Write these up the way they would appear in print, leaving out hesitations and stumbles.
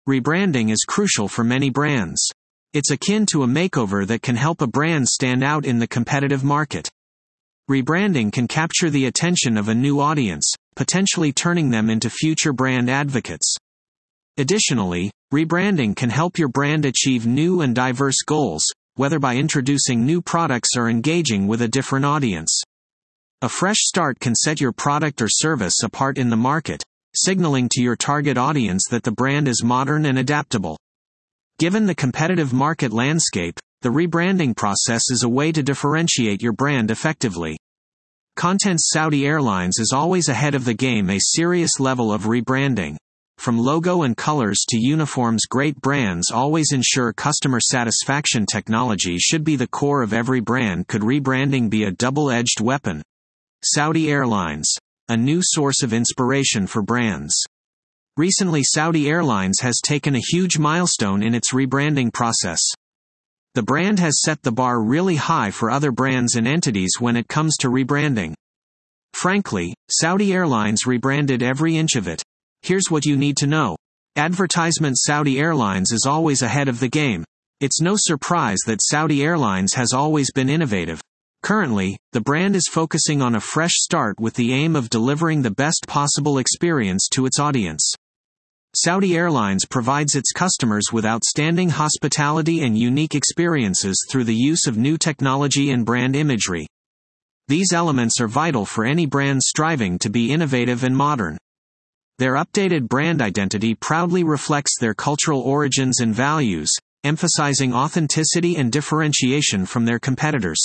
Rebranding is crucial for many brands. It's akin to a makeover that can help a brand stand out in the competitive market. Rebranding can capture the attention of a new audience, potentially turning them into future brand advocates. Additionally, rebranding can help your brand achieve new and diverse goals, whether by introducing new products or engaging with a different audience. A fresh start can set your product or service apart in the market, signaling to your target audience that the brand is modern and adaptable. Given the competitive market landscape, the rebranding process is a way to differentiate your brand effectively. Content's Saudi Airlines is always ahead of the game. A serious level of rebranding. From logo and colors to uniforms, great brands always ensure customer satisfaction. Technology should be the core of every brand. Could rebranding be a double-edged weapon? Saudi Airlines, a new source of inspiration for brands. Recently, Saudi Airlines has taken a huge milestone in its rebranding process. The brand has set the bar really high for other brands and entities when it comes to rebranding. Frankly, Saudi Airlines rebranded every inch of it. Here's what you need to know. Advertisement. Saudi Airlines is always ahead of the game. It's no surprise that Saudi Airlines has always been innovative. Currently, the brand is focusing on a fresh start with the aim of delivering the best possible experience to its audience. Saudi Airlines provides its customers with outstanding hospitality and unique experiences through the use of new technology and brand imagery. These elements are vital for any brand striving to be innovative and modern. Their updated brand identity proudly reflects their cultural origins and values, emphasizing authenticity and differentiation from their competitors.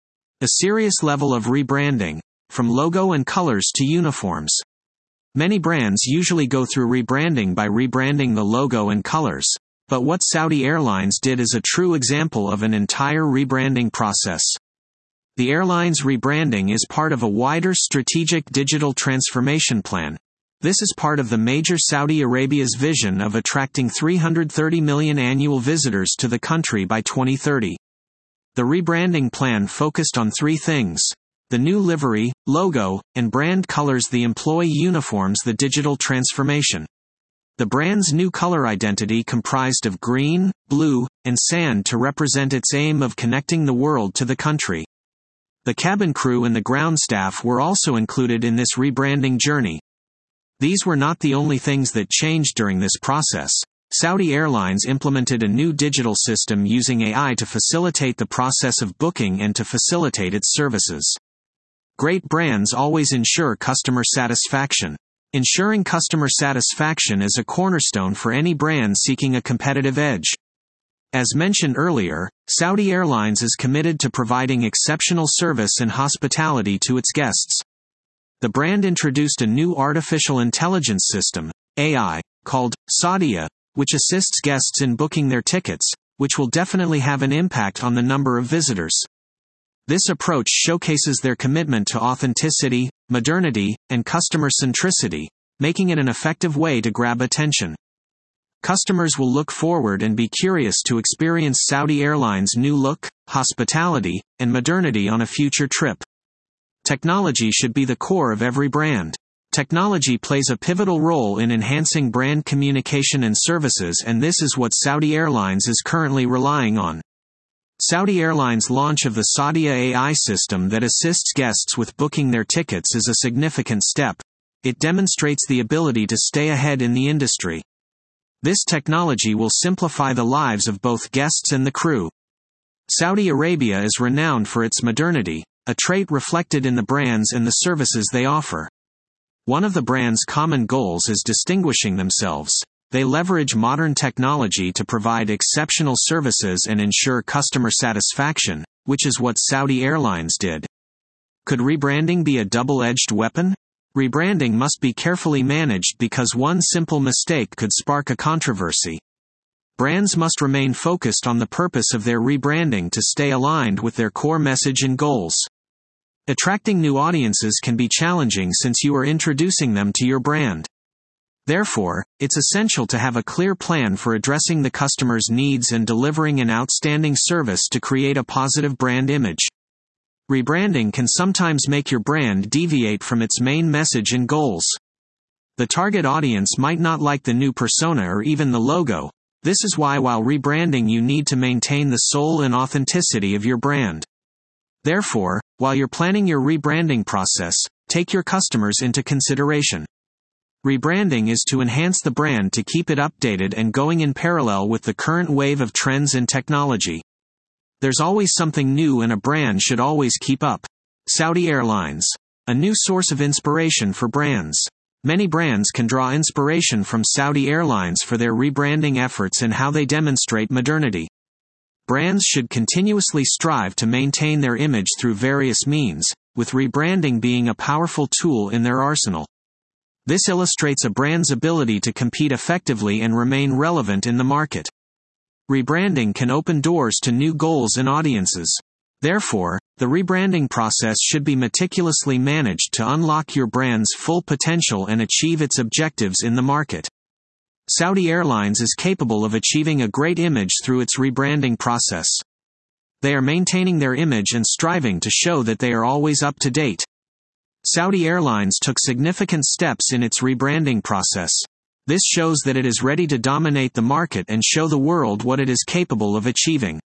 A serious level of rebranding, from logo and colors to uniforms. Many brands usually go through rebranding by rebranding the logo and colors, but what Saudi Airlines did is a true example of an entire rebranding process. The airline's rebranding is part of a wider strategic digital transformation plan. This is part of the major Saudi Arabia's vision of attracting 330 million annual visitors to the country by 2030. The rebranding plan focused on three things: the new livery, logo, and brand colors, the employee uniforms, the digital transformation. The brand's new color identity comprised of green, blue, and sand to represent its aim of connecting the world to the country. The cabin crew and the ground staff were also included in this rebranding journey. These were not the only things that changed during this process. Saudi Airlines implemented a new digital system using AI to facilitate the process of booking and to facilitate its services. Great brands always ensure customer satisfaction. Ensuring customer satisfaction is a cornerstone for any brand seeking a competitive edge. As mentioned earlier, Saudi Airlines is committed to providing exceptional service and hospitality to its guests. The brand introduced a new artificial intelligence system, AI, called Saudia, which assists guests in booking their tickets, which will definitely have an impact on the number of visitors. This approach showcases their commitment to authenticity, modernity, and customer centricity, making it an effective way to grab attention. Customers will look forward and be curious to experience Saudi Airlines' new look, hospitality, and modernity on a future trip. Technology should be the core of every brand. Technology plays a pivotal role in enhancing brand communication and services, and this is what Saudi Airlines is currently relying on. Saudi Airlines' launch of the Saudia AI system that assists guests with booking their tickets is a significant step. It demonstrates the ability to stay ahead in the industry. This technology will simplify the lives of both guests and the crew. Saudi Arabia is renowned for its modernity, a trait reflected in the brands and the services they offer. One of the brand's common goals is distinguishing themselves. They leverage modern technology to provide exceptional services and ensure customer satisfaction, which is what Saudi Airlines did. Could rebranding be a double-edged weapon? Rebranding must be carefully managed because one simple mistake could spark a controversy. Brands must remain focused on the purpose of their rebranding to stay aligned with their core message and goals. Attracting new audiences can be challenging since you are introducing them to your brand. Therefore, it's essential to have a clear plan for addressing the customer's needs and delivering an outstanding service to create a positive brand image. Rebranding can sometimes make your brand deviate from its main message and goals. The target audience might not like the new persona or even the logo. This is why while rebranding you need to maintain the soul and authenticity of your brand. Therefore, while you're planning your rebranding process, take your customers into consideration. Rebranding is to enhance the brand to keep it updated and going in parallel with the current wave of trends and technology. There's always something new and a brand should always keep up. Saudi Airlines. A new source of inspiration for brands. Many brands can draw inspiration from Saudi Airlines for their rebranding efforts and how they demonstrate modernity. Brands should continuously strive to maintain their image through various means, with rebranding being a powerful tool in their arsenal. This illustrates a brand's ability to compete effectively and remain relevant in the market. Rebranding can open doors to new goals and audiences. Therefore, the rebranding process should be meticulously managed to unlock your brand's full potential and achieve its objectives in the market. Saudi Airlines is capable of achieving a great image through its rebranding process. They are maintaining their image and striving to show that they are always up to date. Saudi Airlines took significant steps in its rebranding process. This shows that it is ready to dominate the market and show the world what it is capable of achieving.